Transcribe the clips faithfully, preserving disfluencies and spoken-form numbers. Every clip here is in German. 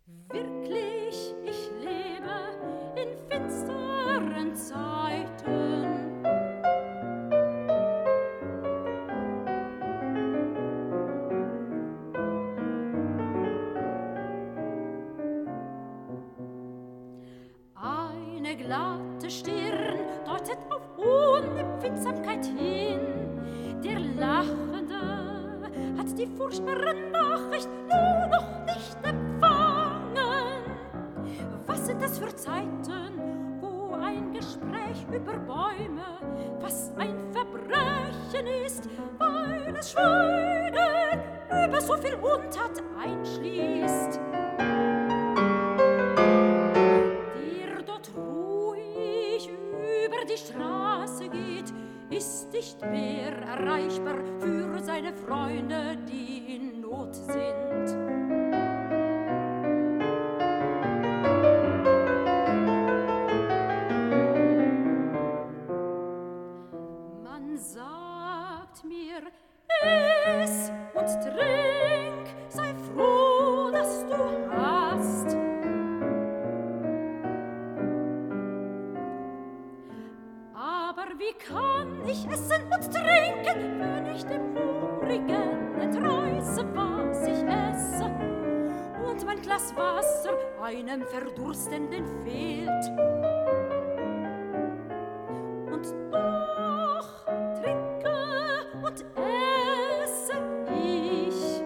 Wirklich, ich lebe in finsteren Zeiten. Eine glatte Stirn deutet auf Unempfindsamkeit hin. Der Lachende hat die furchtbare Nachricht nur noch nicht empfangen. Was sind das für Zeiten, wo ein Gespräch über Bäume fast ein Verbrechen ist, weil es Schweigen über so viel Untat einschließt. Der dort ruhig über die Straße geht, ist nicht mehr erreichbar für seine Freunde, die in Not sind. Man sagt mir, iss und trink, sei froh, dass du hast. Aber wie kann ich essen und trinken, wenn ich dem Hungrigen entreiße, was ich esse, und mein Glas Wasser einem Verdurstenden fehlt? Und doch trinke und esse ich.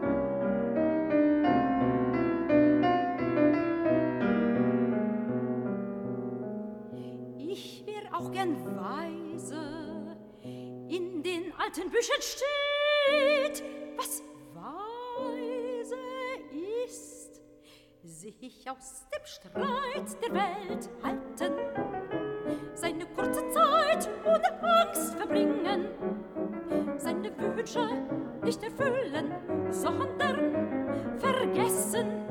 Ich wär auch gern weise. In den alten Büchern steht, was weise ist, sich aus dem Streit der Welt halten, seine kurze Zeit ohne Angst verbringen, seine Wünsche nicht erfüllen, sondern vergessen,